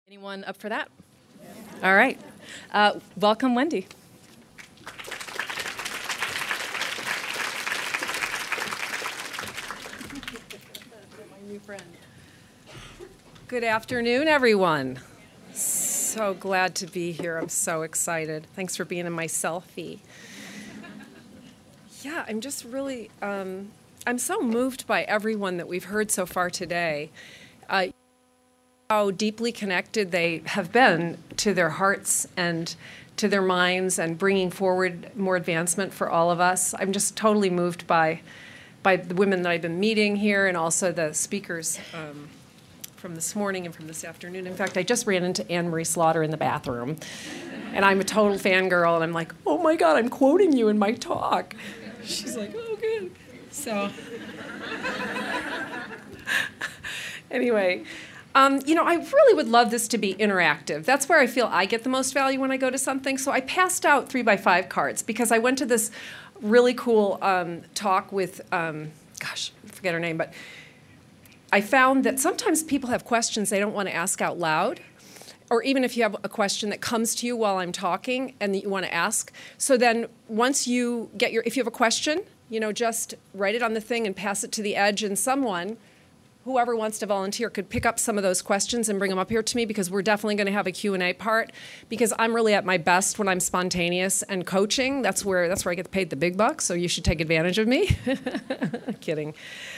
Anyone up for that? All right. Welcome, Wendy. My new friend. Good afternoon, everyone. So glad to be here. I'm so excited. Thanks for being in my selfie. Yeah, I'm just really, I'm so moved by everyone that we've heard so far today. How deeply connected they have been to their hearts and to their minds and bringing forward more advancement for all of us. I'm just totally moved by the women that I've been meeting here and also the speakers from this morning and from this afternoon. In fact, I just ran into Anne Marie Slaughter in the bathroom, and I'm a total fangirl, and I'm like, oh my God, I'm quoting you in my talk. She's like, oh, good. So anyway, I really would love this to be interactive. That's where I feel I get the most value when I go to something. So I passed out 3x5 cards because I went to this really cool talk with, I forget her name, but I found that sometimes people have questions they don't want to ask out loud, or even if you have a question that comes to you while I'm talking and that you want to ask. So then once you get if you have a question, just write it on the thing and pass it to the edge, and whoever wants to volunteer could pick up some of those questions and bring them up here to me, because we're definitely going to have a Q&A part, because I'm really at my best when I'm spontaneous and coaching. That's where I get paid the big bucks, so you should take advantage of me. Kidding.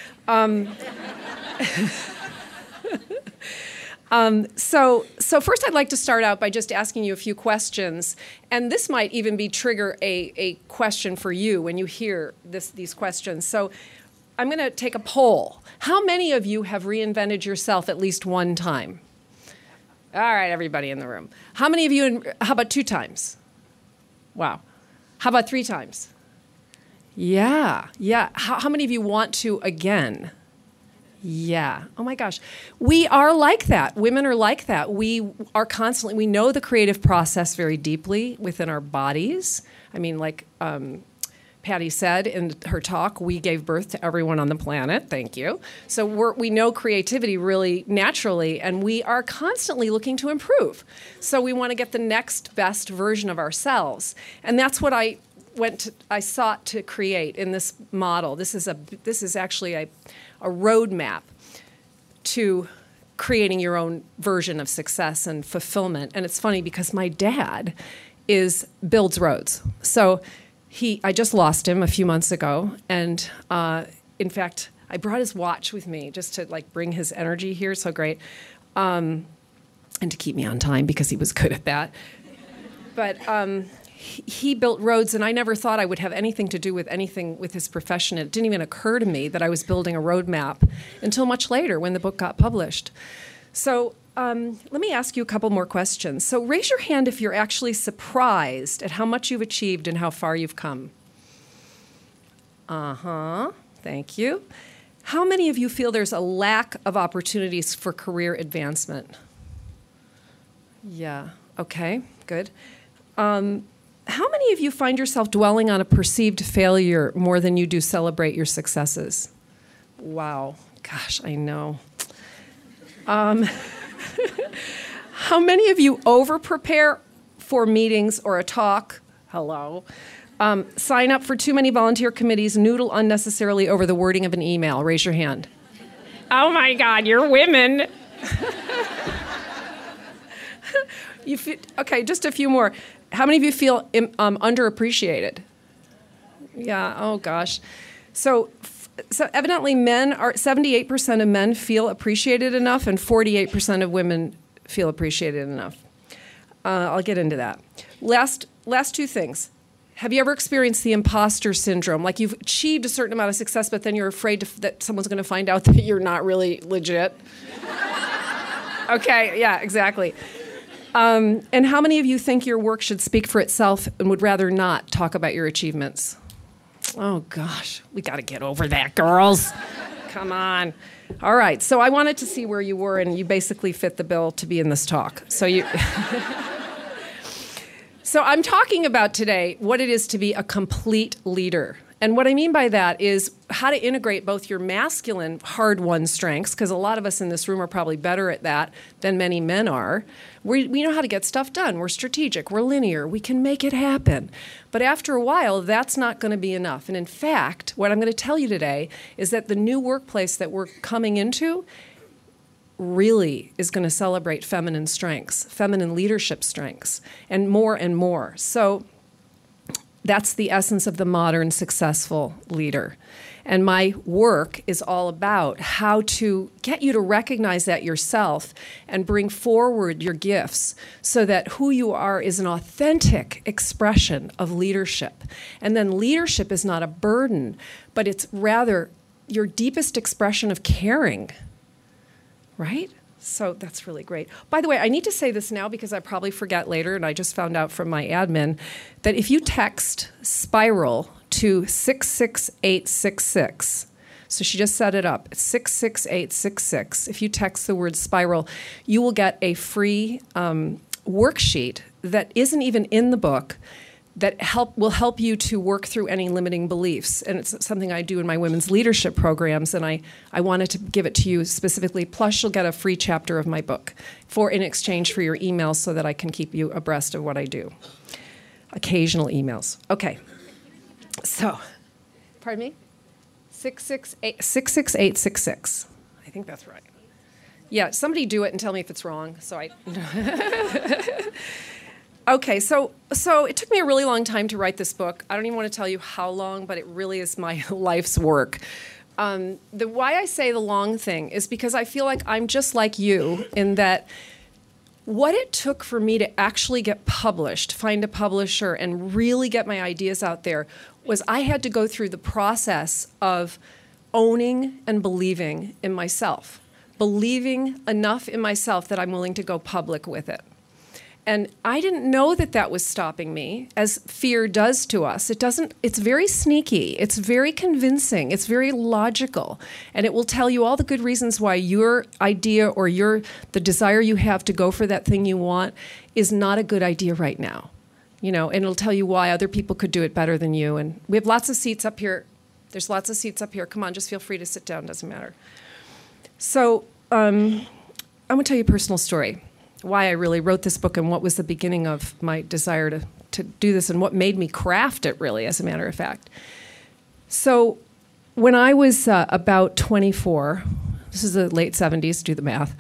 So first I'd like to start out by just asking you a few questions, and this might even trigger a question for you when you hear these questions. So I'm going to take a poll. How many of you have reinvented yourself at least one time? All right, everybody in the room. How many of you, how about 2 times? Wow. How about 3 times? Yeah. How many of you want to again? Yeah. Oh my gosh. We are like that. Women are like that. We know the creative process very deeply within our bodies. I mean, like Patty said in her talk, we gave birth to everyone on the planet. Thank you. So we know creativity really naturally, and we are constantly looking to improve. So we want to get the next best version of ourselves. And that's what I sought to create in this model. This is actually a roadmap to creating your own version of success and fulfillment. And it's funny because my dad builds roads. So I just lost him a few months ago, and in fact, I brought his watch with me just to bring his energy here. So great, and to keep me on time because he was good at that. But he built roads, and I never thought I would have anything to do with anything with his profession. It didn't even occur to me that I was building a roadmap until much later when the book got published. So let me ask you a couple more questions. So raise your hand if you're actually surprised at how much you've achieved and how far you've come. Thank you. How many of you feel there's a lack of opportunities for career advancement? Yeah, okay, good. How many of you find yourself dwelling on a perceived failure more than you do celebrate your successes? Wow, gosh, I know. How many of you over-prepare for meetings or a talk? Hello. Sign up for too many volunteer committees, noodle unnecessarily over the wording of an email? Raise your hand. Oh my God, you're women. Okay, just a few more. How many of you feel underappreciated? Yeah, oh gosh. So evidently 78% of men feel appreciated enough, and 48% of women feel appreciated enough. I'll get into that. Last 2 things. Have you ever experienced the imposter syndrome? Like you've achieved a certain amount of success, but then you're afraid that someone's going to find out that you're not really legit? Okay, yeah, exactly. And how many of you think your work should speak for itself and would rather not talk about your achievements? Oh, gosh. We got to get over that, girls. Come on. All right. So I wanted to see where you were, and you basically fit the bill to be in this talk. So I'm talking about today what it is to be a complete leader. And what I mean by that is how to integrate both your masculine, hard-won strengths, because a lot of us in this room are probably better at that than many men are. We know how to get stuff done. We're strategic. We're linear. We can make it happen. But after a while, that's not going to be enough. And in fact, what I'm going to tell you today is that the new workplace that we're coming into really is going to celebrate feminine strengths, feminine leadership strengths, and more. So that's the essence of the modern successful leader. And my work is all about how to get you to recognize that yourself and bring forward your gifts so that who you are is an authentic expression of leadership. And then leadership is not a burden, but it's rather your deepest expression of caring. Right? So that's really great. By the way, I need to say this now because I probably forget later, and I just found out from my admin that if you text Spiral to 66866, so she just set it up, 66866. If you text the word Spiral, you will get a free worksheet that isn't even in the book that will help you to work through any limiting beliefs. And it's something I do in my women's leadership programs, and I wanted to give it to you specifically. Plus, you'll get a free chapter of my book in exchange for your emails so that I can keep you abreast of what I do. Occasional emails. Okay. So, pardon me? 66866. I think that's right. Yeah, somebody do it and tell me if it's wrong. Okay, so it took me a really long time to write this book. I don't even want to tell you how long, but it really is my life's work. Why I say the long thing is because I feel like I'm just like you in that what it took for me to actually get published, find a publisher, and really get my ideas out there was I had to go through the process of owning and believing in myself, believing enough in myself that I'm willing to go public with it. And I didn't know that that was stopping me, as fear does to us. It's very sneaky. It's very convincing. It's very logical. And it will tell you all the good reasons why your idea or the desire you have to go for that thing you want is not a good idea right now. And it'll tell you why other people could do it better than you. And we have lots of seats up here. There's lots of seats up here. Come on, just feel free to sit down. Doesn't matter. So I'm going to tell you a personal story. Why I really wrote this book and what was the beginning of my desire to do this and what made me craft it, really, as a matter of fact. So when I was about 24, this is the late 70s, do the math,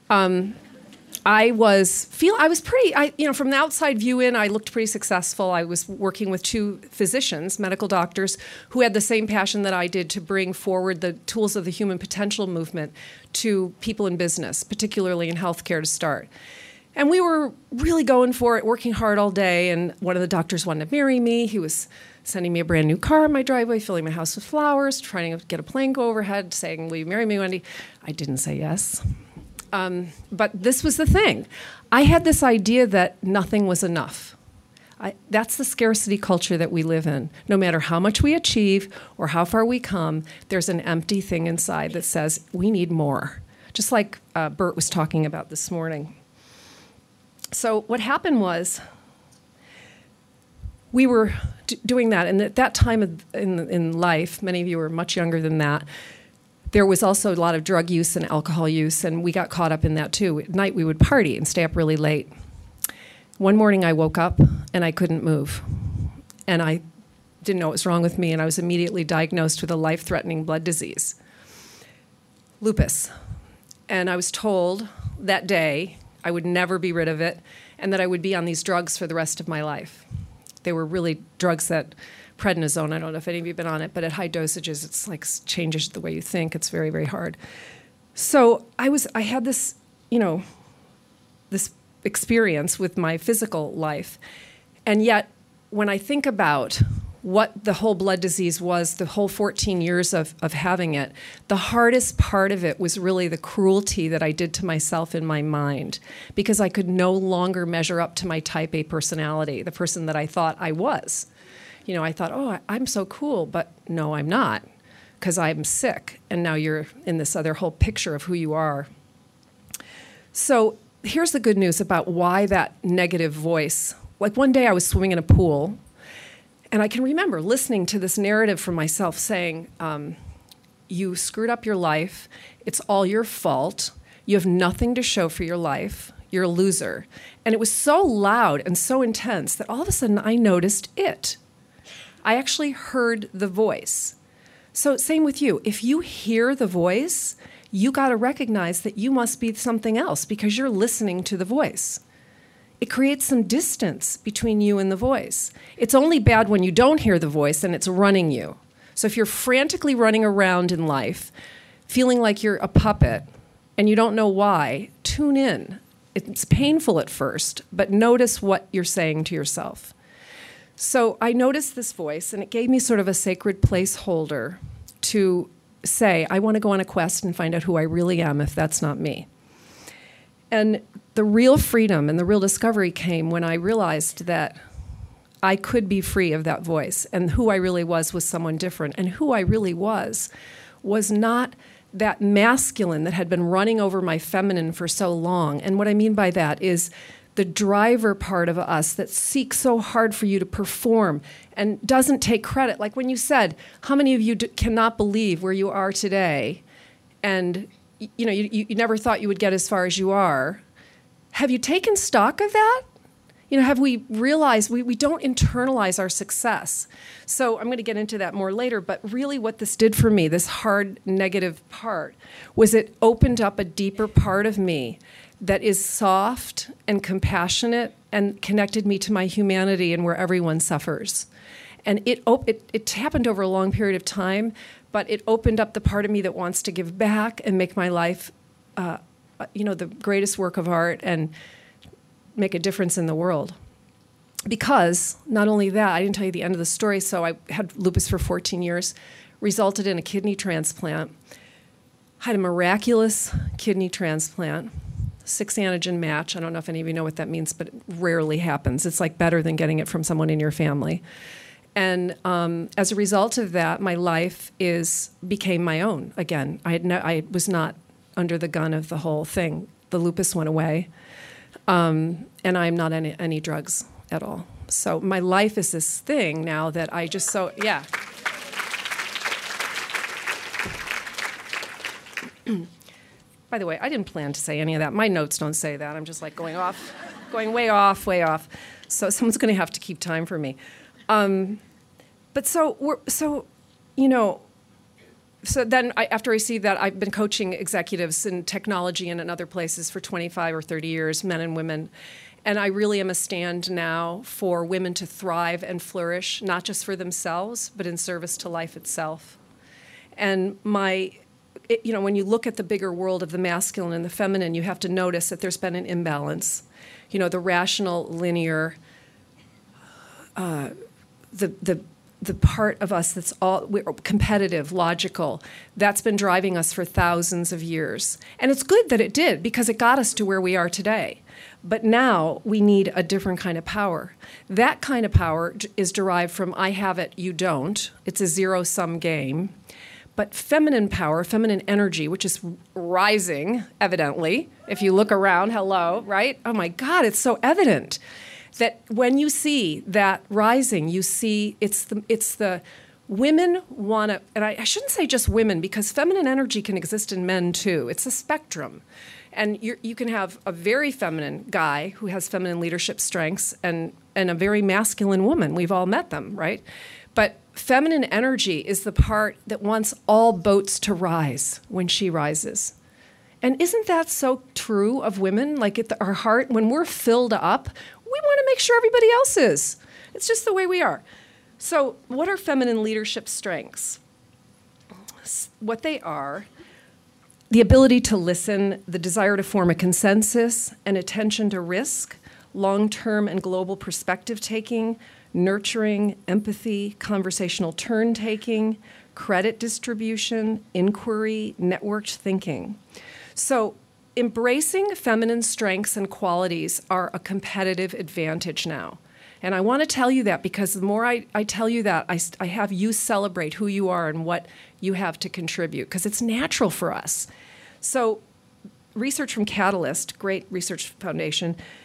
I was pretty, from the outside view in, I looked pretty successful. I was working with two physicians, medical doctors, who had the same passion that I did to bring forward the tools of the human potential movement to people in business, particularly in healthcare to start. And we were really going for it, working hard all day, and one of the doctors wanted to marry me. He was sending me a brand new car in my driveway, filling my house with flowers, trying to get a plane go overhead, saying, "Will you marry me, Wendy?" I didn't say yes. But this was the thing. I had this idea that nothing was enough. That's the scarcity culture that we live in. No matter how much we achieve or how far we come, there's an empty thing inside that says we need more, just like Bert was talking about this morning. So what happened was we were doing that, and at that time in life, many of you are much younger than that, there was also a lot of drug use and alcohol use, and we got caught up in that too. At night, we would party and stay up really late. One morning, I woke up, and I couldn't move. And I didn't know what was wrong with me, and I was immediately diagnosed with a life-threatening blood disease, lupus. And I was told that day I would never be rid of it, and that I would be on these drugs for the rest of my life. They were really drugs that prednisone, I don't know if any of you have been on it, but at high dosages, it's like changes the way you think. It's very, very hard. So I had this, this experience with my physical life. And yet, when I think about what the whole blood disease was, the whole 14 years of having it, the hardest part of it was really the cruelty that I did to myself in my mind, because I could no longer measure up to my type A personality, the person that I thought I was. I thought, oh, I'm so cool, but no, I'm not, because I'm sick. And now you're in this other whole picture of who you are. So here's the good news about why that negative voice. Like one day I was swimming in a pool, And I can remember listening to this narrative from myself saying, you screwed up your life. It's all your fault. You have nothing to show for your life. You're a loser. And it was so loud and so intense that all of a sudden I noticed it. I actually heard the voice. So same with you. If you hear the voice, you got to recognize that you must be something else because you're listening to the voice. It creates some distance between you and the voice. It's only bad when you don't hear the voice and it's running you. So if you're frantically running around in life, feeling like you're a puppet and you don't know why, tune in. It's painful at first, but notice what you're saying to yourself. So I noticed this voice, and it gave me sort of a sacred placeholder to say, I want to go on a quest and find out who I really am if that's not me. And the real freedom and the real discovery came when I realized that I could be free of that voice, and who I really was someone different. And who I really was not that masculine that had been running over my feminine for so long. And what I mean by that is the driver part of us that seeks so hard for you to perform and doesn't take credit. Like when you said, how many of you cannot believe where you are today, and you never thought you would get as far as you are? Have you taken stock of that? Have we realized we don't internalize our success? So I'm going to get into that more later, but really what this did for me, this hard negative part, was it opened up a deeper part of me that is soft and compassionate and connected me to my humanity and where everyone suffers. And it happened over a long period of time, but it opened up the part of me that wants to give back and make my life, the greatest work of art and make a difference in the world. Because not only that, I didn't tell you the end of the story, so I had lupus for 14 years, resulted in a kidney transplant, had a miraculous kidney transplant, 6 antigen match. I don't know if any of you know what that means, but it rarely happens. It's like better than getting it from someone in your family. And as a result of that, my life became my own again. I was not under the gun of the whole thing. The lupus went away. And I'm not on any drugs at all. So my life is this thing now that I just yeah. By the way, I didn't plan to say any of that. My notes don't say that. I'm just like going way off. So someone's going to have to keep time for me. But so then after I received that, I've been coaching executives in technology and in other places for 25 or 30 years, men and women. And I really am a stand now for women to thrive and flourish, not just for themselves, but in service to life itself. And when you look at the bigger world of the masculine and the feminine, you have to notice that there's been an imbalance. The rational, linear, the part of us that's we're competitive, logical, that's been driving us for thousands of years. And it's good that it did, because it got us to where we are today. But now we need a different kind of power. That kind of power is derived from I have it, you don't. It's a zero-sum game. But feminine power, feminine energy, which is rising, evidently, if you look around, hello, right? Oh my God, it's so evident that when you see that rising, you see it's the women want to, and I shouldn't say just women, because feminine energy can exist in men too. It's a spectrum. And you can have a very feminine guy who has feminine leadership strengths and a very masculine woman. We've all met them, right? But feminine energy is the part that wants all boats to rise when she rises. And isn't that so true of women? Like at our heart, when we're filled up, we want to make sure everybody else is. It's just the way we are. So what are feminine leadership strengths? What they are: the ability to listen, the desire to form a consensus, and attention to risk, long-term and global perspective taking, nurturing, empathy, conversational turn-taking, credit distribution, inquiry, networked thinking. So embracing feminine strengths and qualities are a competitive advantage now. And I want to tell you that because the more I tell you that, I have you celebrate who you are and what you have to contribute, because it's natural for us. So research from Catalyst, great research foundation,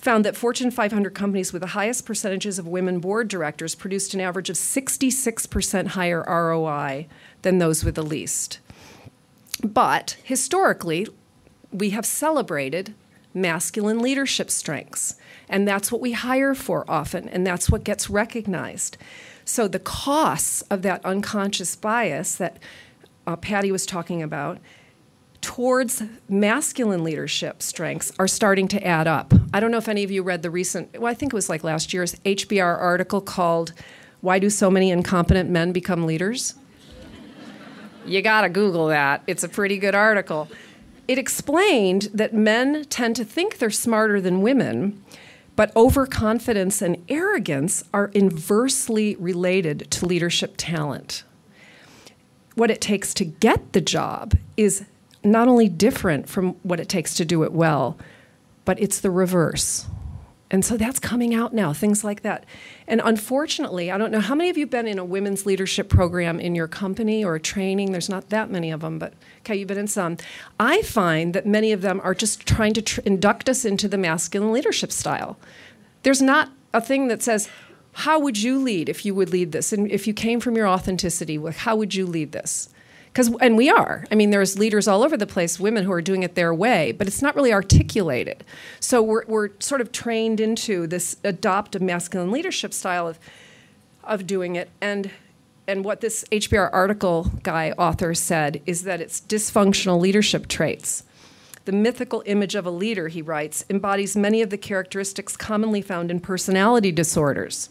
found that Fortune 500 companies with the highest percentages of women board directors produced an average of 66% higher ROI than those with the least. But historically, we have celebrated masculine leadership strengths, and that's what we hire for often, and that's what gets recognized. So the costs of that unconscious bias that Patty was talking about towards masculine leadership strengths are starting to add up. I don't know if any of you read the recent, well, I think it was like last year's HBR article called, "Why Do So Many Incompetent Men Become Leaders?" You gotta Google that. It's a pretty good article. It explained that men tend to think they're smarter than women, but overconfidence and arrogance are inversely related to leadership talent. What it takes to get the job is not only different from what it takes to do it well, but it's the reverse. And so that's coming out now, things like that. And unfortunately, I don't know, how many of you have been in a women's leadership program in your company or a training? There's not that many of them, but okay, you've been in some. I find that many of them are just trying to induct us into the masculine leadership style. There's not a thing that says, how would you lead if you would lead this? And if you came from your authenticity, how would you lead this? And we are. I mean, there's leaders all over the place, women who are doing it their way, but it's not really articulated. So we're sort of trained into this adopt a masculine leadership style of doing it. And what this HBR article author said is that it's dysfunctional leadership traits. The mythical image of a leader, he writes, embodies many of the characteristics commonly found in personality disorders,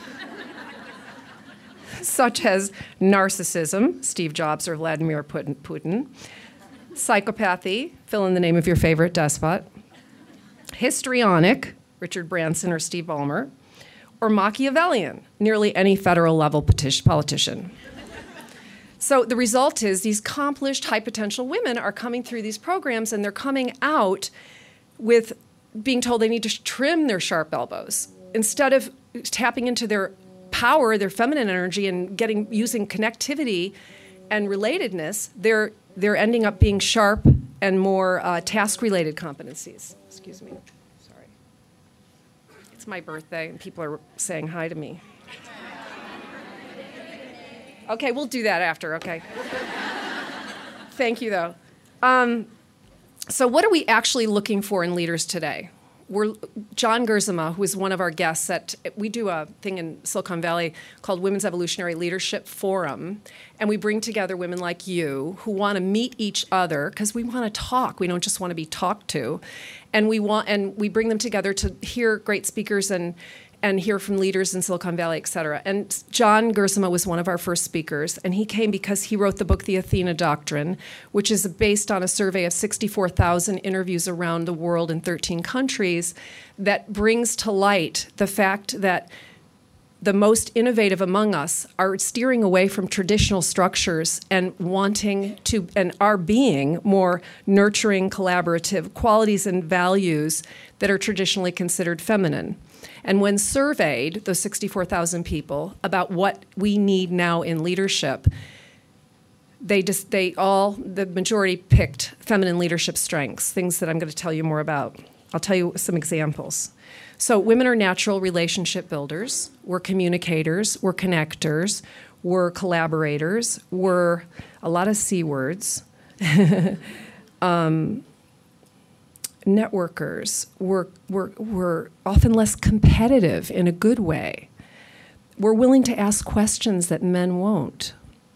such as narcissism, Steve Jobs or Vladimir Putin, psychopathy, fill in the name of your favorite despot, histrionic, Richard Branson or Steve Ballmer, or Machiavellian, nearly any federal level politician. So the result is these accomplished, high potential women are coming through these programs, and they're coming out with being told they need to trim their sharp elbows. Instead of tapping into their power, their feminine energy, and using connectivity and relatedness, they're ending up being sharp and more task-related competencies. Excuse me. Sorry. It's my birthday, and people are saying hi to me. Okay, we'll do that after, okay. Thank you, though. So what are we actually looking for in leaders today? John Gerzema, who is one of our guests we do a thing in Silicon Valley called Women's Evolutionary Leadership Forum, and we bring together women like you who want to meet each other because we want to talk. We don't just want to be talked to, and we bring them together to hear great speakers and hear from leaders in Silicon Valley, et cetera. And John Gerzema was one of our first speakers, and he came because he wrote the book, The Athena Doctrine, which is based on a survey of 64,000 interviews around the world in 13 countries that brings to light the fact that the most innovative among us are steering away from traditional structures and wanting to, and are being more nurturing, collaborative qualities and values that are traditionally considered feminine. And when surveyed, those 64,000 people, about what we need now in leadership, the majority picked feminine leadership strengths, things that I'm going to tell you more about. I'll tell you some examples. So women are natural relationship builders. We're communicators. We're connectors. We're collaborators. We're a lot of C words. Networkers. We're often less competitive in a good way. We're willing to ask questions that men won't.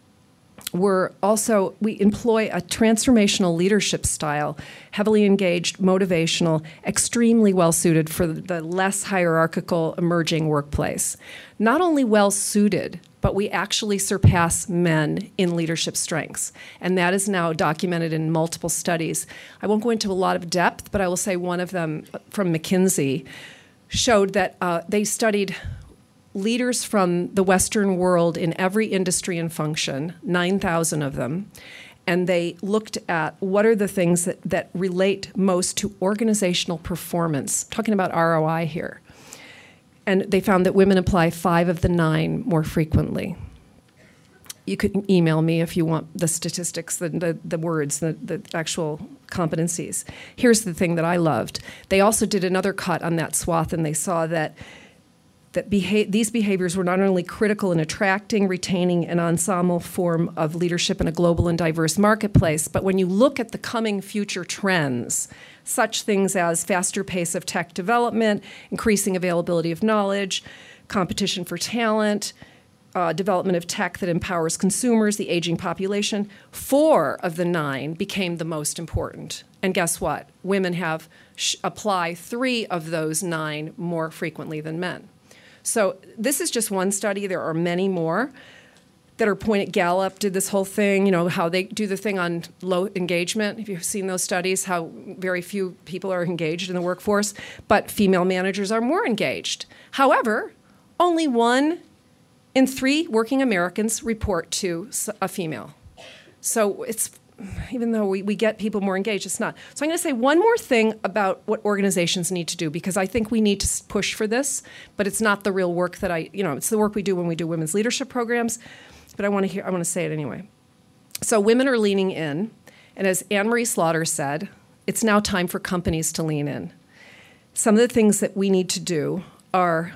We employ a transformational leadership style, heavily engaged, motivational, extremely well-suited for the less hierarchical emerging workplace. Not only well-suited, but we actually surpass men in leadership strengths. And that is now documented in multiple studies. I won't go into a lot of depth, but I will say one of them from McKinsey showed that they studied leaders from the Western world in every industry and function, 9,000 of them, and they looked at what are the things that relate most to organizational performance, talking about ROI here. And they found that women apply 5 of the 9 more frequently. You could email me if you want the statistics, the words, the actual competencies. Here's the thing that I loved. They also did another cut on that swath, and they saw that these behaviors were not only critical in attracting, retaining an ensemble form of leadership in a global and diverse marketplace, but when you look at the coming future trends, such things as faster pace of tech development, increasing availability of knowledge, competition for talent, development of tech that empowers consumers, the aging population, 4 of the 9 became the most important. And guess what? Women apply 3 of those 9 more frequently than men. So this is just one study. There are many more that are pointed. Gallup did this whole thing, how they do the thing on low engagement. If you've seen those studies, how very few people are engaged in the workforce, but female managers are more engaged. However, only 1 in 3 working Americans report to a female. So it's, even though we get people more engaged, it's not. So I'm going to say one more thing about what organizations need to do, because I think we need to push for this, but it's not the real work that it's the work we do when we do women's leadership programs, but I want to say it anyway. So women are leaning in, and as Anne-Marie Slaughter said, it's now time for companies to lean in. Some of the things that we need to do are,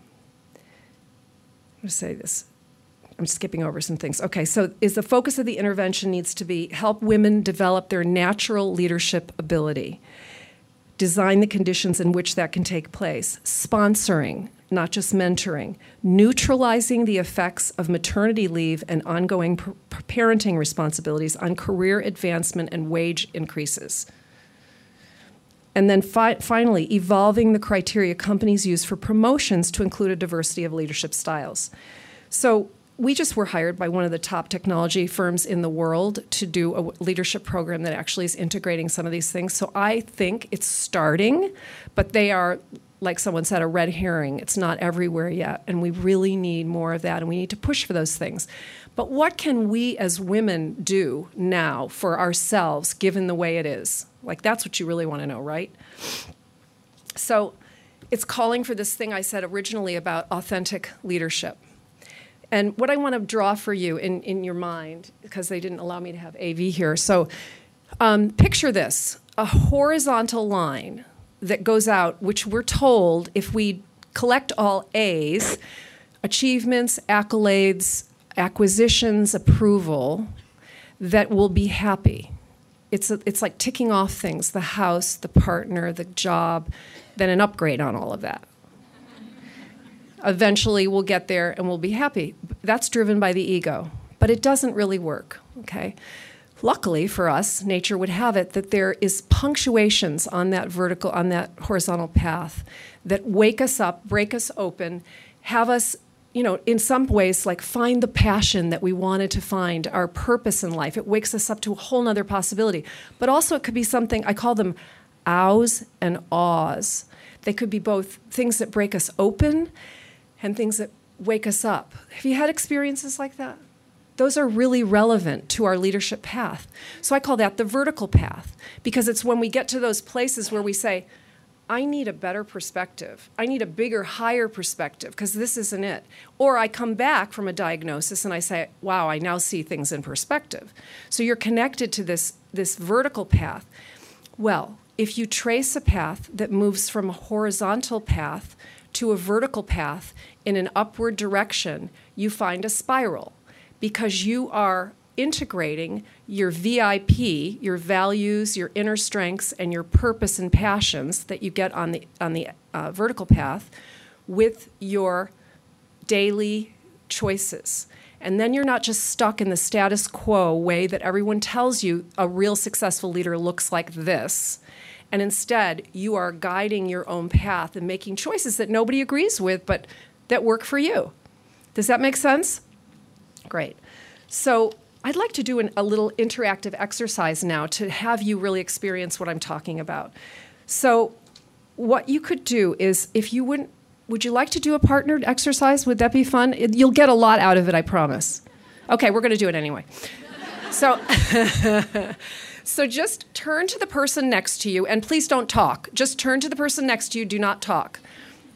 I'm going to say this. I'm skipping over some things. Okay, so the focus of the intervention needs to be help women develop their natural leadership ability, design the conditions in which that can take place, sponsoring, not just mentoring, neutralizing the effects of maternity leave and ongoing parenting responsibilities on career advancement and wage increases. And then finally, evolving the criteria companies use for promotions to include a diversity of leadership styles. So we just were hired by one of the top technology firms in the world to do a leadership program that actually is integrating some of these things. So I think it's starting, but they are, like someone said, a red herring. It's not everywhere yet, and we really need more of that, and we need to push for those things. But what can we as women do now for ourselves, given the way it is? Like, that's what you really want to know, right? So it's calling for this thing I said originally about authentic leadership. And what I want to draw for you in your mind, because they didn't allow me to have AV here, so picture this, a horizontal line that goes out, which we're told if we collect all A's, achievements, accolades, acquisitions, approval, that we'll be happy. It's like ticking off things, the house, the partner, the job, then an upgrade on all of that. Eventually, we'll get there and we'll be happy. That's driven by the ego, but it doesn't really work, okay? Luckily for us, nature would have it that there is punctuations on that horizontal path that wake us up, break us open, have us, in some ways, like find the passion that we wanted to find, our purpose in life. It wakes us up to a whole nother possibility. But also it could be something, I call them ows and ahs. They could be both things that break us open and things that wake us up. Have you had experiences like that? Those are really relevant to our leadership path. So I call that the vertical path, because it's when we get to those places where we say, I need a better perspective. I need a bigger, higher perspective, because this isn't it. Or I come back from a diagnosis and I say, wow, I now see things in perspective. So you're connected to this vertical path. Well, if you trace a path that moves from a horizontal path to a vertical path in an upward direction, you find a spiral, because you are integrating your VIP, your values, your inner strengths, and your purpose and passions that you get on the vertical path with your daily choices. And then you're not just stuck in the status quo way that everyone tells you a real successful leader looks like this. And instead, you are guiding your own path and making choices that nobody agrees with, but that work for you. Does that make sense? Great. So I'd like to do a little interactive exercise now to have you really experience what I'm talking about. So what you could do is, if you would you like to do a partnered exercise? Would that be fun? You'll get a lot out of it, I promise. Okay, we're going to do it anyway. So... So just turn to the person next to you, and please don't talk. Just turn to the person next to you. Do not talk.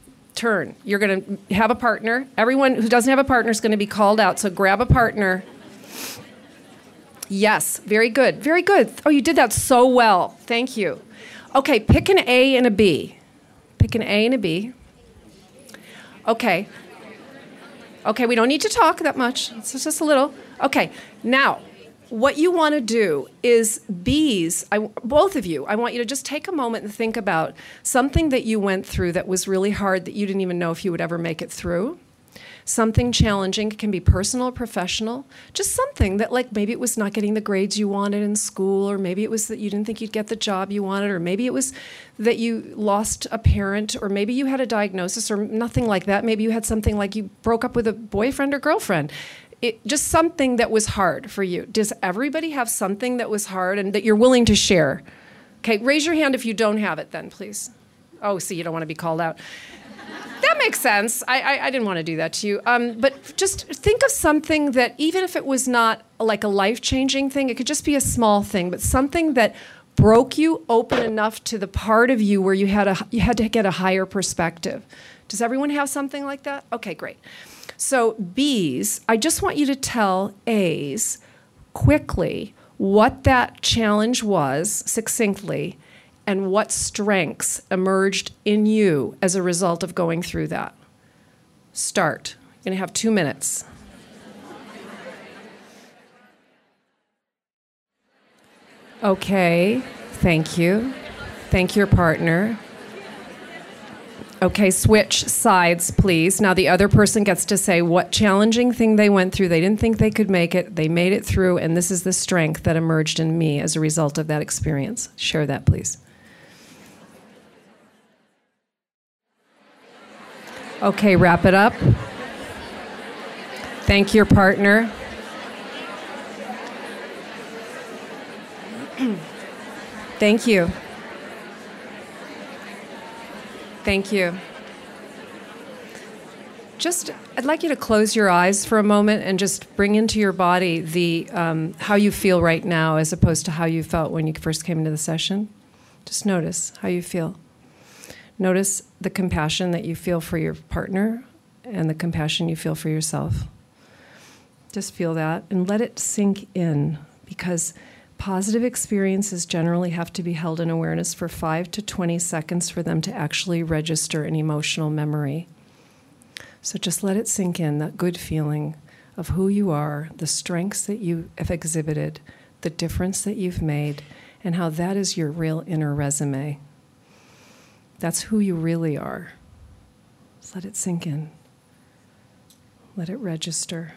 Turn. You're going to have a partner. Everyone who doesn't have a partner is going to be called out, so grab a partner. Yes, very good. Very good. Oh, you did that so well. Thank you. Okay, pick an A and a B. Pick an A and a B. Okay. Okay, we don't need to talk that much. It's just a little. Okay, now, what you want to do is B's, both of you, I want you to just take a moment and think about something that you went through that was really hard that you didn't even know if you would ever make it through. Something challenging. It can be personal or professional. Just something that, like, maybe it was not getting the grades you wanted in school, or maybe it was that you didn't think you'd get the job you wanted, or maybe it was that you lost a parent, or maybe you had a diagnosis, or nothing like that. Maybe you had something like you broke up with a boyfriend or girlfriend. Just something that was hard for you. Does everybody have something that was hard and that you're willing to share? Okay, raise your hand if you don't have it then, please. Oh, see, you don't want to be called out. That makes sense. I didn't want to do that to you. But just think of something that, even if it was not like a life-changing thing, it could just be a small thing, but something that broke you open enough to the part of you where you had to get a higher perspective. Does everyone have something like that? Okay, great. So B's, I just want you to tell A's quickly what that challenge was, succinctly, and what strengths emerged in you as a result of going through that. Start. You're going to have 2 minutes. Okay, thank you. Thank your partner. Okay, switch sides, please. Now the other person gets to say what challenging thing they went through. They didn't think they could make it. They made it through, and this is the strength that emerged in me as a result of that experience. Share that, please. Okay, wrap it up. Thank your partner. Thank you. Thank you. I'd like you to close your eyes for a moment and just bring into your body the how you feel right now as opposed to how you felt when you first came into the session. Just notice how you feel. Notice the compassion that you feel for your partner and the compassion you feel for yourself. Just feel that and let it sink in, because positive experiences generally have to be held in awareness for 5 to 20 seconds for them to actually register an emotional memory. So just let it sink in, that good feeling of who you are, the strengths that you have exhibited, the difference that you've made, and how that is your real inner resume. That's who you really are. Just let it sink in. Let it register.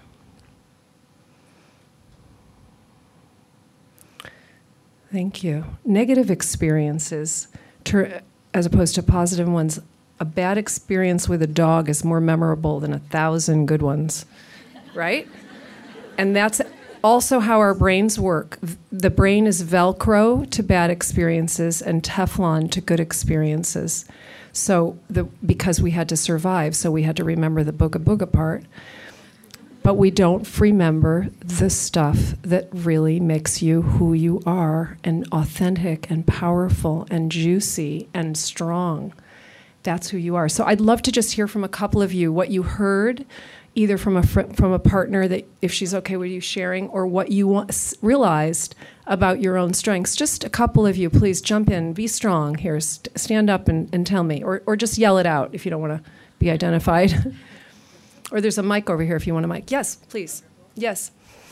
Thank you. Negative experiences, as opposed to positive ones, a bad experience with a dog is more memorable than 1,000 good ones, right? And that's also how our brains work. The brain is Velcro to bad experiences and Teflon to good experiences. So because we had to survive, so we had to remember the booga booga part. But we don't remember the stuff that really makes you who you are, and authentic and powerful and juicy and strong. That's who you are. So I'd love to just hear from a couple of you what you heard, either from a partner, that if she's okay with you sharing, or what you realized about your own strengths. Just a couple of you, please jump in, be strong here, stand up and tell me, or just yell it out if you don't want to be identified. Or there's a mic over here if you want a mic. Yes, please. Yes.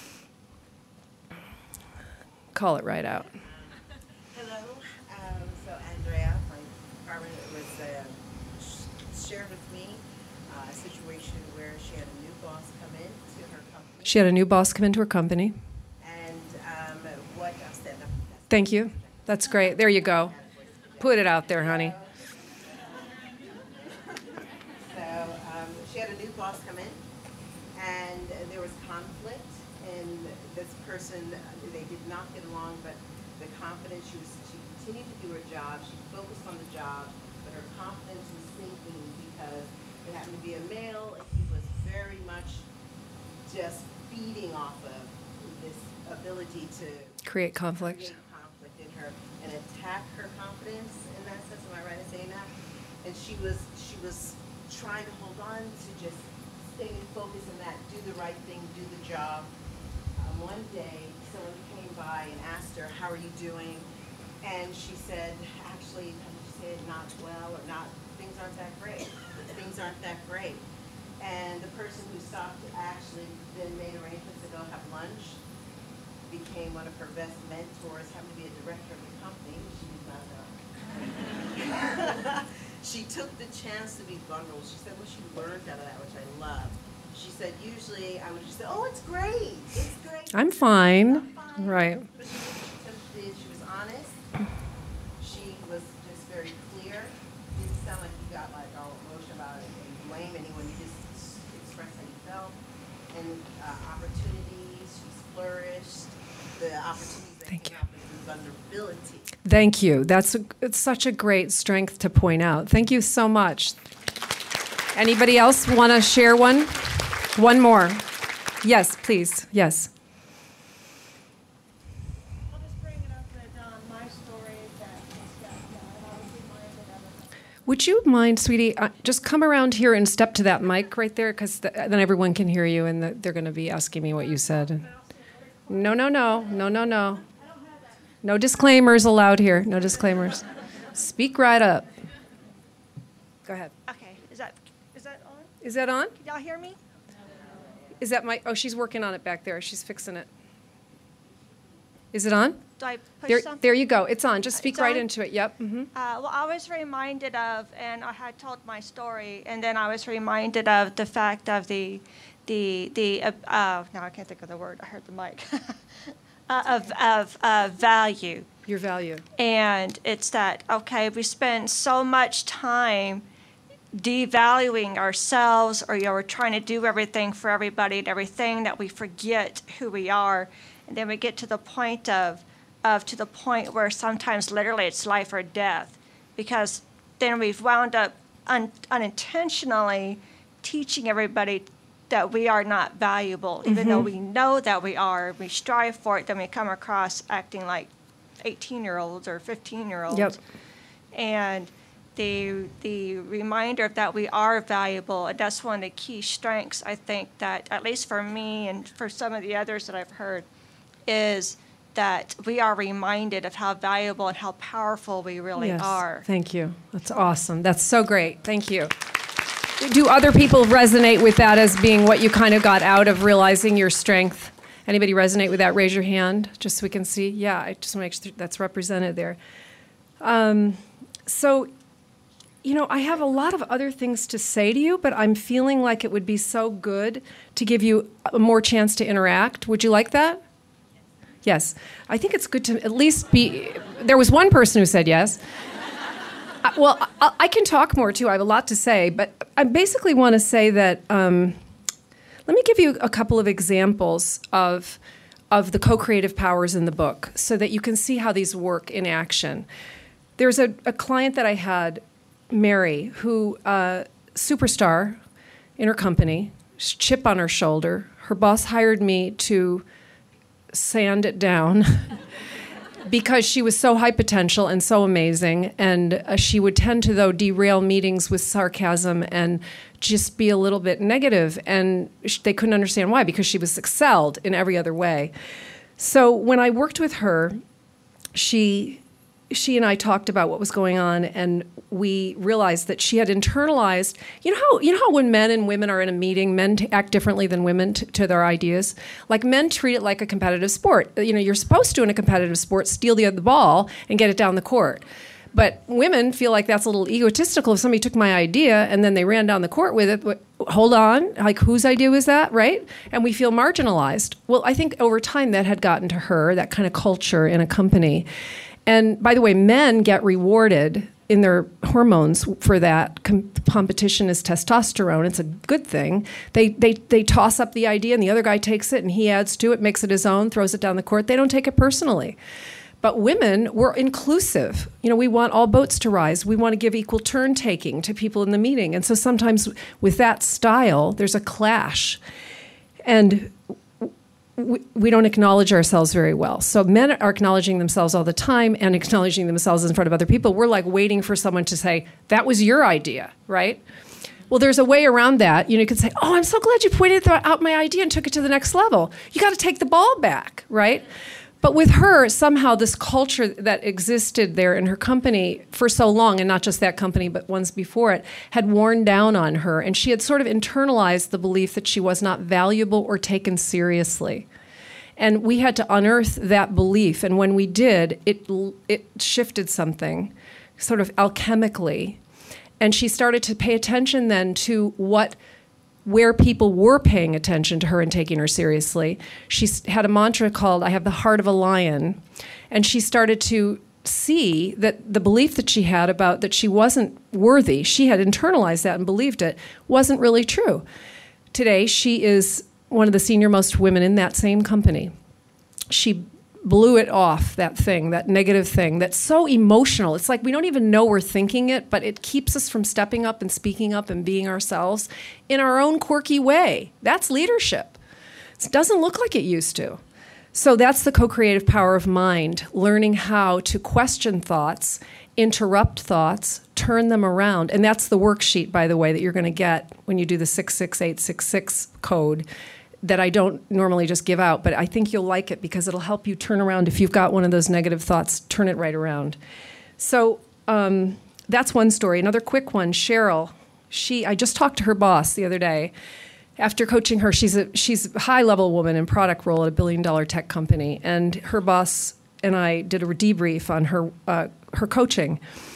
Call it right out. Hello. So Andrea, my partner, was shared with me a situation where she had a new boss come into her company. She had a new boss come into her company. And what I'll stand up. Thank you. That's great. There you go. Put it out there, honey. She had a new boss come in, and there was conflict, and this person, they did not get along, but the confidence, she continued to do her job, she focused on the job, but her confidence was sinking because it happened to be a male, and he was very much just feeding off of this ability to create conflict in her and attack her confidence in that sense. Am I right in saying that? And she was trying to hold on to just stay focused on that, do the right thing, do the job, one day someone came by and asked her, "How are you doing?" And she said, "Actually, how did you say it? Not well, or not. Things aren't that great. Things aren't that great." And the person who stopped actually then made arrangements to go have lunch, became one of her best mentors, happened to be a director of the company, which she did not know. She took the chance to be vulnerable. She said what she learned out of that, which I love. She said, usually I would just say, "Oh, it's great. It's great. I'm fine." I'm fine." Right. But she was honest. She was just very clear. Didn't sound like you got like all emotional about it and blame anyone. You just expressed how you felt. And opportunities, she's flourished. The opportunities that Thank came you. up with vulnerability. Thank you. It's such a great strength to point out. Thank you so much. Anybody else want to share one? One more. Yes, please. Yes. I'll just bring it up that my story that and I was reminded of it. Would you mind, sweetie, just come around here and step to that mic right there, because then everyone can hear you, and they're going to be asking me what you said. No. No disclaimers allowed here. No disclaimers. Speak right up. Go ahead. Okay, is that on? Is that on? Can y'all hear me? Is that my? Oh, she's working on it back there. She's fixing it. Is it on? Do I push something? There you go. It's on. Just speak It's right on? into it. Yep. Well, I was reminded of, and I had told my story, and then I was reminded of the fact of now I can't think of the word. I heard the mic. of value. Your value. And it's that, okay, we spend so much time devaluing ourselves, or we're trying to do everything for everybody and everything, that we forget who we are. And then we get to the point where sometimes literally it's life or death, because then we've wound up unintentionally teaching everybody that we are not valuable, even though we know that we are. We strive for it, then we come across acting like 18-year-olds or 15-year-olds. Yep. And the reminder that we are valuable, and that's one of the key strengths, I think, that at least for me and for some of the others that I've heard, is that we are reminded of how valuable and how powerful we really are. Thank you. That's awesome. That's so great. Thank you. Do other people resonate with that as being what you kind of got out of realizing your strength? Anybody resonate with that? Raise your hand, just so we can see. Yeah, I just want to make sure that's represented there. So, I have a lot of other things to say to you, but I'm feeling like it would be so good to give you a more chance to interact. Would you like that? Yes. I think it's good to at least be... There was one person who said yes. Well, I can talk more, too. I have a lot to say, but I basically want to say that... let me give you a couple of examples of the co-creative powers in the book so that you can see how these work in action. There's a client that I had, Mary, who, superstar in her company, chip on her shoulder. Her boss hired me to sand it down because she was so high potential and so amazing, and she would tend to, though, derail meetings with sarcasm and just be a little bit negative, and they couldn't understand why, because she was excelled in every other way. So when I worked with her, she and I talked about what was going on, and we realized that she had internalized. You know how when men and women are in a meeting, men act differently than women to their ideas. Like, men treat it like a competitive sport. You're supposed to, in a competitive sport, steal the ball and get it down the court. But women feel like that's a little egotistical. If somebody took my idea and then they ran down the court with it, hold on, like, whose idea was that, right? And we feel marginalized. Well, I think over time that had gotten to her, that kind of culture in a company. And by the way, men get rewarded in their hormones for that. Competition is testosterone. It's a good thing. They toss up the idea, and the other guy takes it, and he adds to it, makes it his own, throws it down the court. They don't take it personally. But women, we're inclusive. We want all boats to rise. We want to give equal turn taking to people in the meeting. And so sometimes with that style, there's a clash. And we don't acknowledge ourselves very well. So men are acknowledging themselves all the time and acknowledging themselves in front of other people. We're like waiting for someone to say, that was your idea, right? Well, there's a way around that. You could say, oh, I'm so glad you pointed out my idea and took it to the next level. You got to take the ball back, right? But with her, somehow this culture that existed there in her company for so long, and not just that company, but ones before it, had worn down on her. And she had sort of internalized the belief that she was not valuable or taken seriously. And we had to unearth that belief. And when we did, it shifted something, sort of alchemically. And she started to pay attention then to where people were paying attention to her and taking her seriously. She had a mantra called, I have the heart of a lion. And she started to see that the belief that she had about that she wasn't worthy, she had internalized that and believed it, wasn't really true. Today, she is one of the senior most women in that same company. She blew it off, that thing, that negative thing, that's so emotional. It's like we don't even know we're thinking it, but it keeps us from stepping up and speaking up and being ourselves in our own quirky way. That's leadership. It doesn't look like it used to. So that's the co-creative power of mind, learning how to question thoughts, interrupt thoughts, turn them around. And that's the worksheet, by the way, that you're going to get when you do the 66866 code, that I don't normally just give out, but I think you'll like it because it'll help you turn around. If you've got one of those negative thoughts, turn it right around. So that's one story. Another quick one, Cheryl. I just talked to her boss the other day. After coaching her, she's a high-level woman in product role at a billion-dollar tech company, and her boss and I did a debrief on her coaching,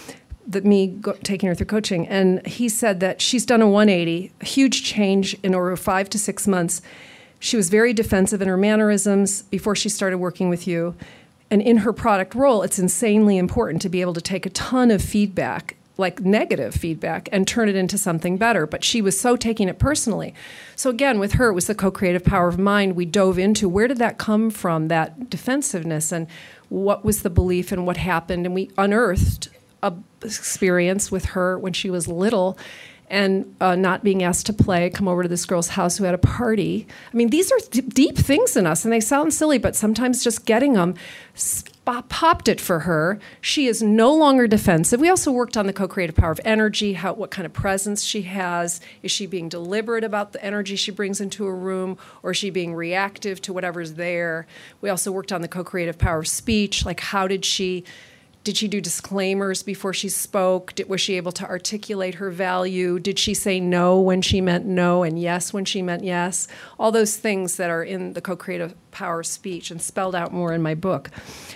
taking her through coaching, and he said that she's done a 180, a huge change in over 5 to 6 months. She was very defensive in her mannerisms before she started working with you. And in her product role, it's insanely important to be able to take a ton of feedback, like negative feedback, and turn it into something better. But she was so taking it personally. So again, with her, it was the co-creative power of mind. We dove into where did that come from, that defensiveness, and what was the belief and what happened. And we unearthed an experience with her when she was little, and not being asked to come over to this girl's house who had a party. I mean, these are deep things in us, and they sound silly, but sometimes just getting them popped it for her. She is no longer defensive. We also worked on the co-creative power of energy, what kind of presence she has. Is she being deliberate about the energy she brings into a room, or is she being reactive to whatever's there? We also worked on the co-creative power of speech, like how did she do disclaimers before she spoke? Was she able to articulate her value? Did she say no when she meant no and yes when she meant yes? All those things that are in the co-creative power of speech and spelled out more in my book.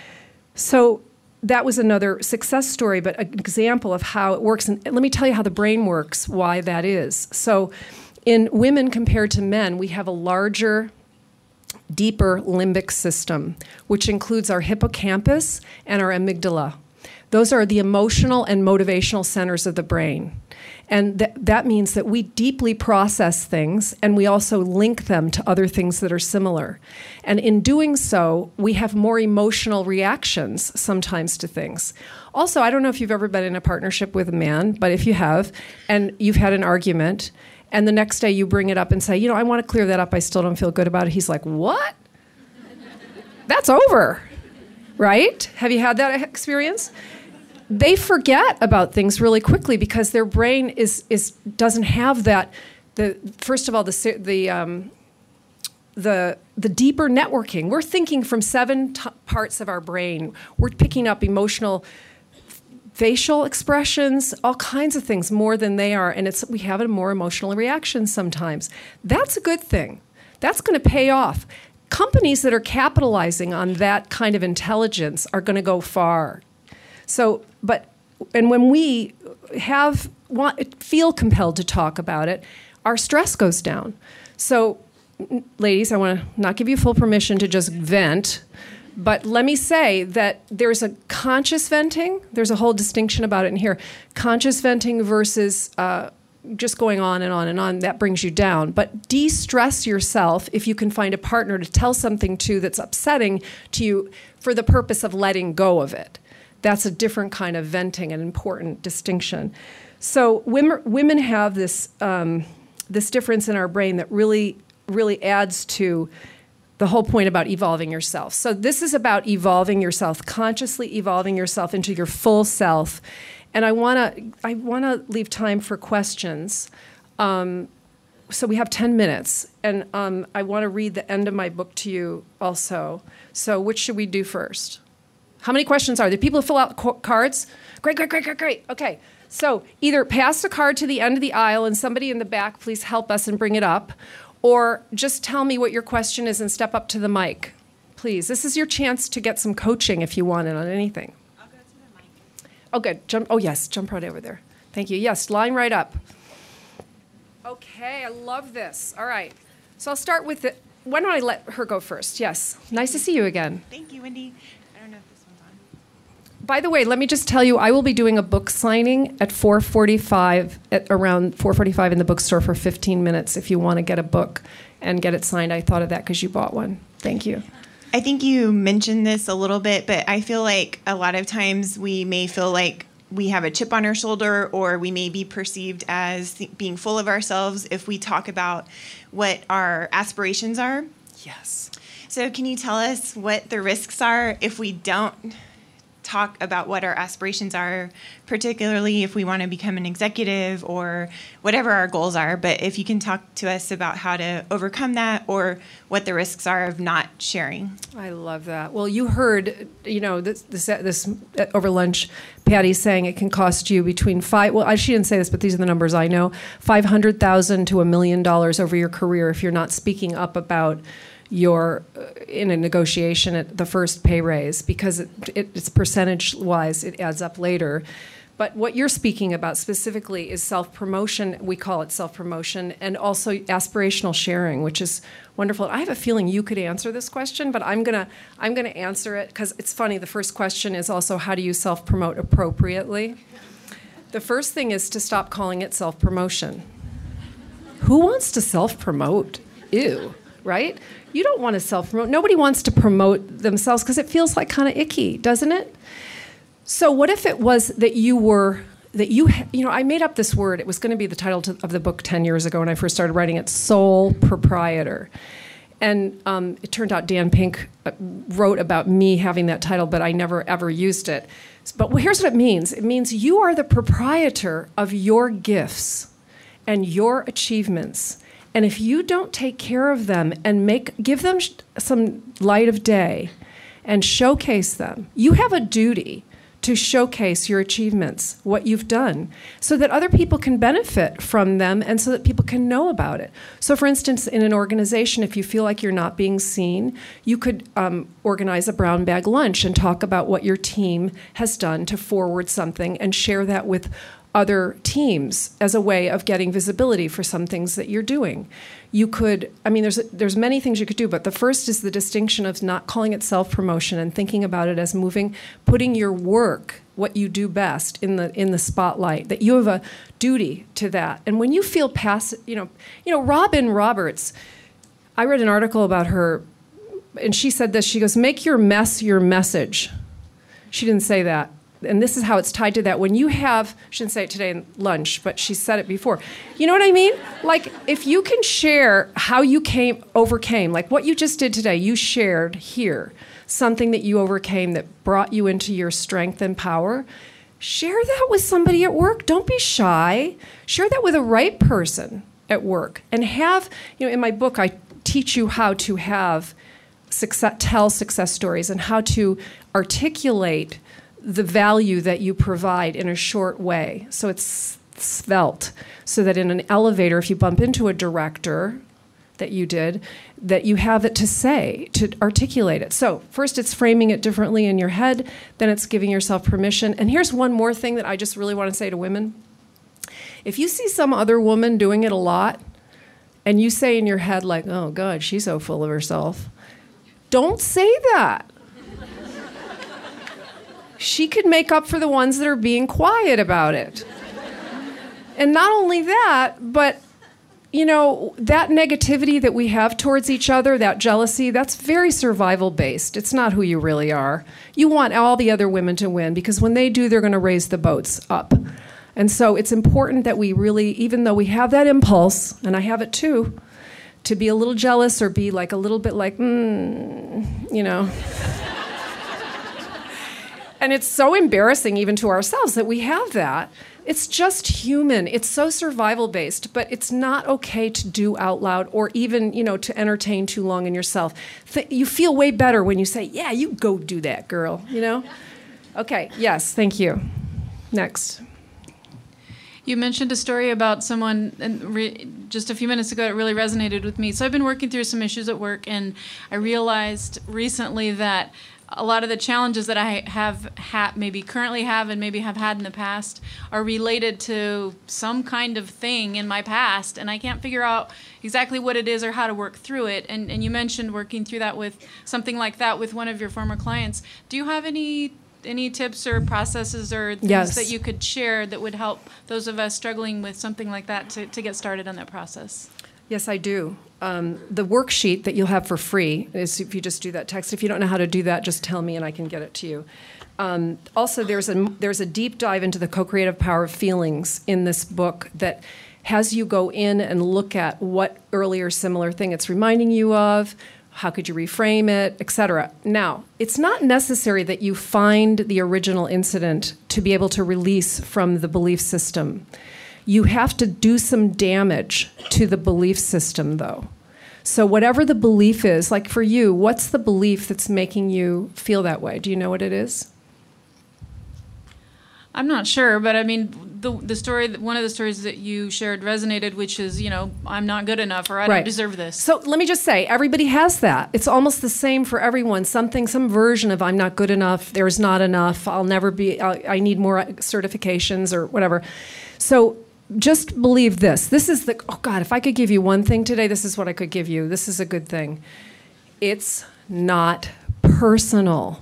So that was another success story, but an example of how it works. And let me tell you how the brain works, why that is. So in women compared to men, we have a larger, deeper limbic system, which includes our hippocampus and our amygdala. Those are the emotional and motivational centers of the brain. And that means that we deeply process things, and we also link them to other things that are similar. And in doing so, we have more emotional reactions sometimes to things. Also, I don't know if you've ever been in a partnership with a man, but if you have, and you've had an argument, and the next day you bring it up and say, I want to clear that up, I still don't feel good about it. He's like, what? That's over, right? Have you had that experience? They forget about things really quickly because their brain doesn't have that. First of all, the deeper networking. We're thinking from 7 parts of our brain. We're picking up emotional, facial expressions, all kinds of things more than they are, and we have a more emotional reaction sometimes. That's a good thing. That's going to pay off. Companies that are capitalizing on that kind of intelligence are going to go far. And when we feel compelled to talk about it, our stress goes down. So, ladies, I want to not give you full permission to just vent, but let me say that there's a conscious venting. There's a whole distinction about it in here. Conscious venting versus just going on and on and on, that brings you down. But de-stress yourself if you can find a partner to tell something to that's upsetting to you for the purpose of letting go of it. That's a different kind of venting, an important distinction. So women have this difference in our brain that really, really adds to the whole point about evolving yourself. So this is about evolving yourself, consciously evolving yourself into your full self. And I want to leave time for questions. So we have 10 minutes, and I want to read the end of my book to you also. So which should we do first? How many questions are there? People who fill out cards? Great. Okay, so either pass the card to the end of the aisle and somebody in the back, please help us and bring it up, or just tell me what your question is and step up to the mic, please. This is your chance to get some coaching if you want it on anything. I'll go to the mic. Oh, good. Jump right over there. Thank you. Yes, line right up. Okay, I love this. All right. So I'll start with why don't I let her go first? Yes. Nice to see you again. Thank you, Wendy. I don't know if this one's on. By the way, let me just tell you, I will be doing a book signing at 4:45, at around 4:45 in the bookstore for 15 minutes if you want to get a book and get it signed. I thought of that because you bought one. Thank you. I think you mentioned this a little bit, but I feel like a lot of times we may feel like we have a chip on our shoulder, or we may be perceived as being full of ourselves if we talk about what our aspirations are. Yes. So can you tell us what the risks are if we don't talk about what our aspirations are, particularly if we want to become an executive or whatever our goals are? But if you can talk to us about how to overcome that, or what the risks are of not sharing. I love that. Well, you heard, this over lunch, Patty saying it can cost you between she didn't say this, but these are the numbers I know, $500,000 to $1 million over your career if you're not speaking up about your in a negotiation at the first pay raise, because it's percentage-wise, it adds up later. But what you're speaking about specifically is self-promotion. We call it self-promotion, and also aspirational sharing, which is wonderful. I have a feeling you could answer this question, but I'm gonna answer it because it's funny. The first question is also, how do you self-promote appropriately? The first thing is to stop calling it self-promotion. Who wants to self-promote? Ew, right? You don't want to self-promote. Nobody wants to promote themselves because it feels like kind of icky, doesn't it? So what if it was that I made up this word. It was going to be the title of the book 10 years ago when I first started writing it, sole proprietor. And it turned out Dan Pink wrote about me having that title, but I never, ever used it. But here's what it means. It means you are the proprietor of your gifts and your achievements. And if you don't take care of them and give them some light of day and showcase them, you have a duty to showcase your achievements, what you've done, so that other people can benefit from them and so that people can know about it. So for instance, in an organization, if you feel like you're not being seen, you could organize a brown bag lunch and talk about what your team has done to forward something and share that with other teams as a way of getting visibility for some things that you're doing. You could, there's many things you could do, but the first is the distinction of not calling it self-promotion and thinking about it as putting your work, what you do best, in the spotlight, that you have a duty to that. And when you feel Robin Roberts, I read an article about her, and she said this, she goes, make your mess your message. She didn't say that. And this is how it's tied to that. When you have, she didn't say it today in lunch, but she said it before. You know what I mean? Like, if you can share how you overcame, like what you just did today, you shared here something that you overcame that brought you into your strength and power, share that with somebody at work. Don't be shy. Share that with a right person at work. And in my book, I teach you how to tell success stories and how to articulate the value that you provide in a short way. So it's svelte, so that in an elevator, if you bump into a director that you did, that you have it to say, to articulate it. So first it's framing it differently in your head, then it's giving yourself permission. And here's one more thing that I just really want to say to women. If you see some other woman doing it a lot, and you say in your head like, oh God, she's so full of herself, don't say that. She could make up for the ones that are being quiet about it. And not only that, but, that negativity that we have towards each other, that jealousy, that's very survival-based. It's not who you really are. You want all the other women to win, because when they do, they're going to raise the boats up. And so it's important that we really, even though we have that impulse, and I have it too, to be a little jealous or be like a little bit like, And it's so embarrassing even to ourselves that we have that. It's just human. It's so survival based, but it's not okay to do out loud or even, to entertain too long in yourself. You feel way better when you say, yeah, you go do that, girl, Okay, yes, thank you. Next. You mentioned a story about someone just a few minutes ago that really resonated with me. So I've been working through some issues at work, and I realized recently that a lot of the challenges that I maybe currently have and maybe have had in the past are related to some kind of thing in my past, and I can't figure out exactly what it is or how to work through it. And you mentioned working through that with something like that with one of your former clients. Do you have any tips or processes or things that you could share that would help those of us struggling with something like that to get started on that process? Yes, I do. The worksheet that you'll have for free is if you just do that text. If you don't know how to do that, just tell me and I can get it to you. Also, there's a deep dive into the co-creative power of feelings in this book that has you go in and look at what earlier similar thing it's reminding you of, how could you reframe it, etc. Now, it's not necessary that you find the original incident to be able to release from the belief system. You have to do some damage to the belief system, though. So whatever the belief is, like for you, what's the belief that's making you feel that way? Do you know what it is? I'm not sure, but I mean, the story, one of the stories that you shared resonated, which is, I'm not good enough or I don't deserve this. So let me just say, everybody has that. It's almost the same for everyone. Some version of I'm not good enough, there's not enough, I'll never be, I need more certifications or whatever. So just believe this. This is oh God, if I could give you one thing today, this is what I could give you. This is a good thing. It's not personal.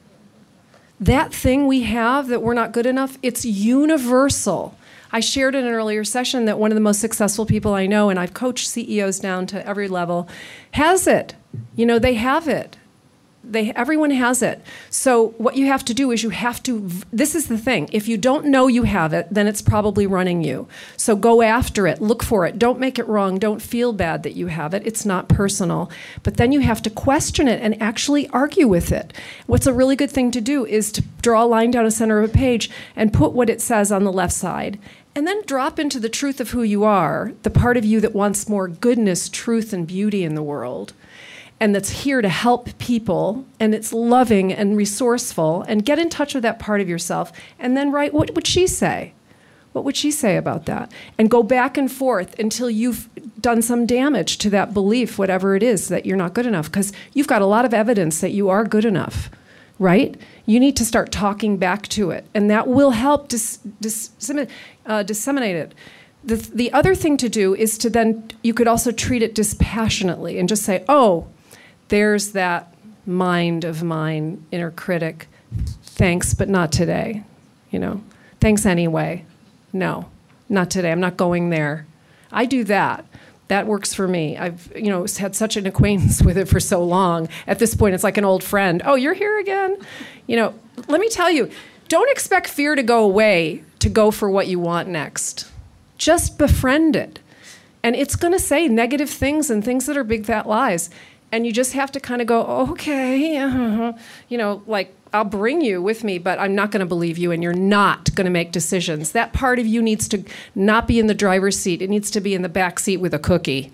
That thing we have that we're not good enough, it's universal. I shared in an earlier session that one of the most successful people I know, and I've coached CEOs down to every level, has it. They have it. Everyone has it. So what you have to do is this is the thing. If you don't know you have it, then it's probably running you. So go after it. Look for it. Don't make it wrong. Don't feel bad that you have it. It's not personal. But then you have to question it and actually argue with it. What's a really good thing to do is to draw a line down the center of a page and put what it says on the left side. And then drop into the truth of who you are, the part of you that wants more goodness, truth, and beauty in the world. And that's here to help people, and it's loving and resourceful, and get in touch with that part of yourself, and then write, what would she say? What would she say about that? And go back and forth until you've done some damage to that belief, whatever it is, that you're not good enough, because you've got a lot of evidence that you are good enough, right? You need to start talking back to it, and that will help disseminate it. The other thing to do is to then, you could also treat it dispassionately and just say, oh, there's that mind of mine, inner critic. Thanks, but not today. Thanks anyway. No, not today. I'm not going there. I do that. That works for me. I've had such an acquaintance with it for so long. At this point, it's like an old friend. Oh, you're here again? Let me tell you, don't expect fear to go away to go for what you want next. Just befriend it. And it's going to say negative things and things that are big fat lies. And you just have to kind of go, okay, I'll bring you with me, but I'm not going to believe you, and you're not going to make decisions. That part of you needs to not be in the driver's seat. It needs to be in the back seat with a cookie.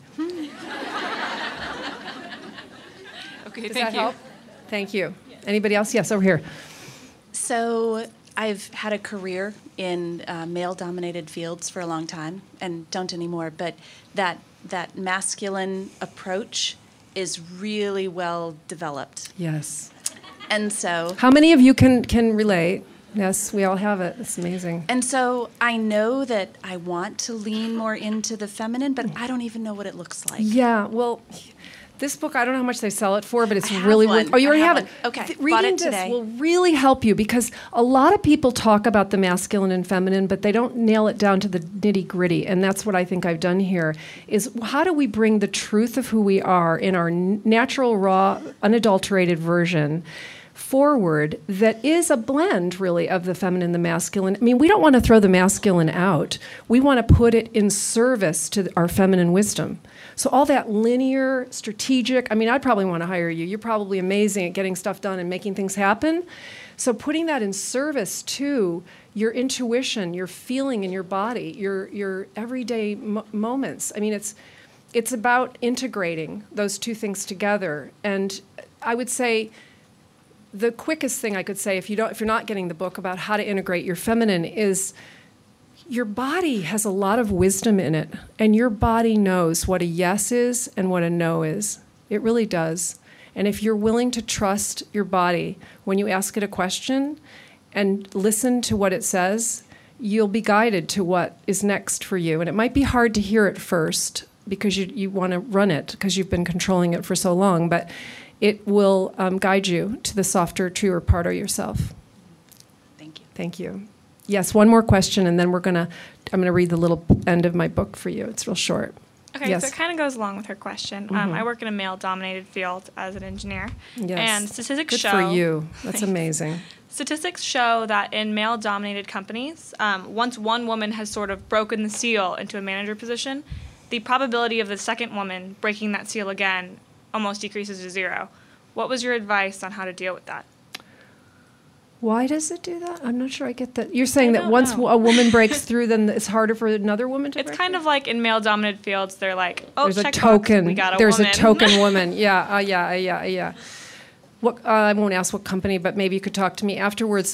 Okay, Does thank that you. help? Thank you. Yes. Anybody else? Yes, over here. So I've had a career in male-dominated fields for a long time, and don't anymore, but that masculine approach is really well developed. Yes. And so... How many of you can relate? Yes, we all have it. It's amazing. And so I know that I want to lean more into the feminine, but I don't even know what it looks like. Yeah, well, this book, I don't know how much they sell it for, but it's I have really one. worth... Oh, you already I have have it. one. Okay, Reading bought it this today. will really help you, because a lot of people talk about the masculine and feminine, but they don't nail it down to the nitty-gritty, and that's what I think I've done here, is how do we bring the truth of who we are in our natural, raw, unadulterated version forward that is a blend, really, of the feminine and the masculine. I mean, we don't want to throw the masculine out. We want to put it in service to our feminine wisdom. So all that linear, strategic, I mean, I'd probably want to hire you. You're probably amazing at getting stuff done and making things happen. So putting that in service to your intuition, your feeling in your body, your everyday moments. I mean, it's about integrating those two things together. And I would say the quickest thing I could say, if you're not getting the book about how to integrate your feminine, is your body has a lot of wisdom in it, and your body knows what a yes is and what a no is. It really does. And if you're willing to trust your body when you ask it a question and listen to what it says, you'll be guided to what is next for you. And it might be hard to hear at first because you want to run it because you've been controlling it for so long, but it will guide you to the softer, truer part of yourself. Thank you. Thank you. Yes, one more question, and then I'm going to read the little end of my book for you. It's real short. Okay, yes. so it kind of goes along with her question. Mm-hmm. I work in a male-dominated field as an engineer, Yes. and statistics Good show... for you. That's amazing. Statistics show that in male-dominated companies, once one woman has sort of broken the seal into a manager position, the probability of the second woman breaking that seal again almost decreases to zero. What was your advice on how to deal with that? Why does it do that? I'm not sure I get that. You're saying that don't once know. a woman breaks through, then it's harder for another woman to It's break kind through? of like in male-dominated fields, they're like, oh, There's a check token. box, we got a There's woman. a token woman. Yeah. What I won't ask what company, but maybe you could talk to me afterwards,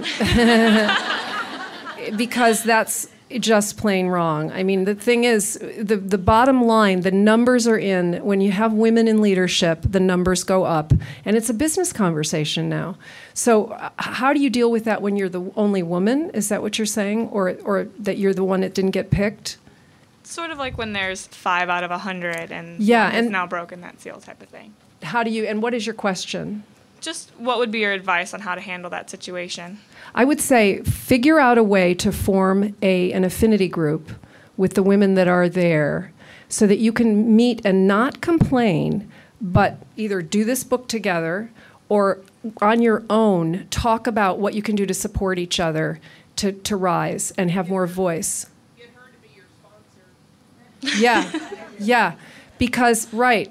because that's just plain wrong. I mean, the thing is, the bottom line, the numbers are in. When you have women in leadership, the numbers go up, and it's a business conversation now. So how do you deal with that when you're the only woman? Is that what you're saying, or that you're the one that didn't get picked? Sort of like when there's 5 out of 100 and Yeah, one has and- now broken that seal type of thing. How do you? And what is your question? Just what would be your advice on how to handle that situation? I would say figure out a way to form an affinity group with the women that are there so that you can meet and not complain, but either do this book together or on your own talk about what you can do to support each other to rise and have more voice. Get her to be your sponsor. Yeah. Because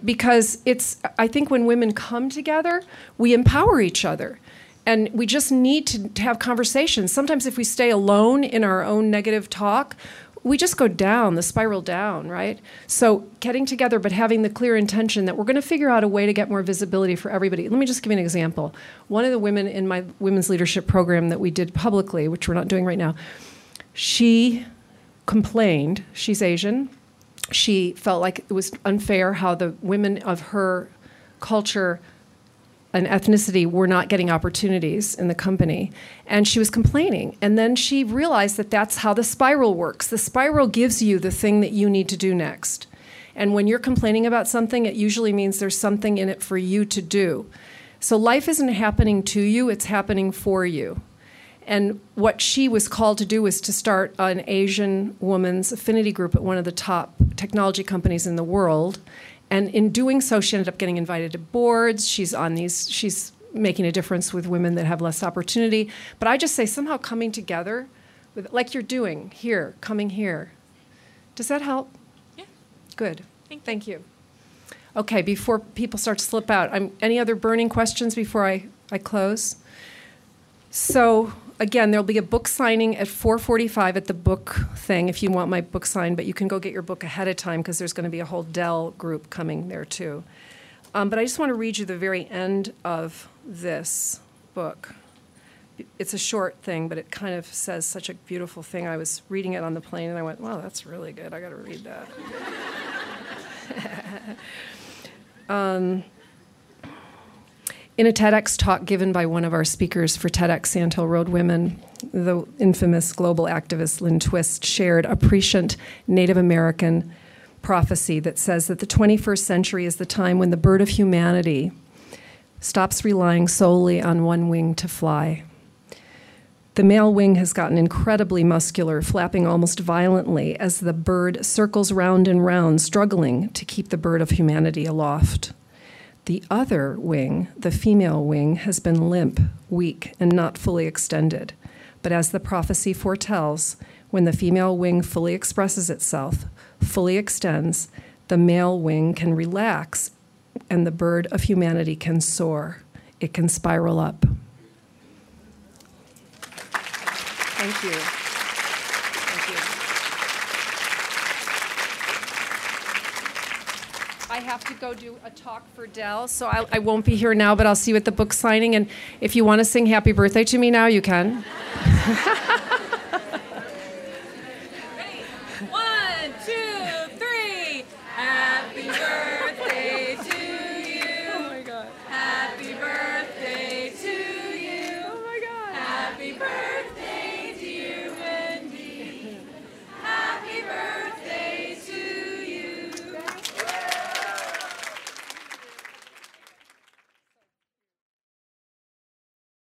I think when women come together, we empower each other. And we just need to have conversations. Sometimes if we stay alone in our own negative talk, we just go down, the spiral down, right? So getting together, but having the clear intention that we're going to figure out a way to get more visibility for everybody. Let me just give you an example. One of the women in my women's leadership program that we did publicly, which we're not doing right now, she complained. She's Asian. She felt like it was unfair how the women of her culture and ethnicity were not getting opportunities in the company. And she was complaining. And then she realized that that's how the spiral works. The spiral gives you the thing that you need to do next. And when you're complaining about something, it usually means there's something in it for you to do. So life isn't happening to you, it's happening for you. And what she was called to do was to start an Asian woman's affinity group at one of the top technology companies in the world. And in doing so, she ended up getting invited to boards. She's making a difference with women that have less opportunity. But I just say somehow coming together, like you're doing here, coming here. Does that help? Yeah. Good. Thank you. Okay, before people start to slip out, any other burning questions before I close? So, again, there'll be a book signing at 4:45 at the book thing if you want my book signed, but you can go get your book ahead of time because there's going to be a whole Dell group coming there too. But I just want to read you the very end of this book. It's a short thing, but it kind of says such a beautiful thing. I was reading it on the plane and I went, wow, that's really good. I got to read that. In a TEDx talk given by one of our speakers for TEDx Sand Hill Road Women, the infamous global activist Lynn Twist shared a prescient Native American prophecy that says that the 21st century is the time when the bird of humanity stops relying solely on one wing to fly. The male wing has gotten incredibly muscular, flapping almost violently as the bird circles round and round, struggling to keep the bird of humanity aloft. The other wing, the female wing, has been limp, weak, and not fully extended. But as the prophecy foretells, when the female wing fully expresses itself, fully extends, the male wing can relax, and the bird of humanity can soar. It can spiral up. Thank you. Thank you. I have to go do a talk for Dell, so I won't be here now, but I'll see you at the book signing. And if you want to sing happy birthday to me now, you can.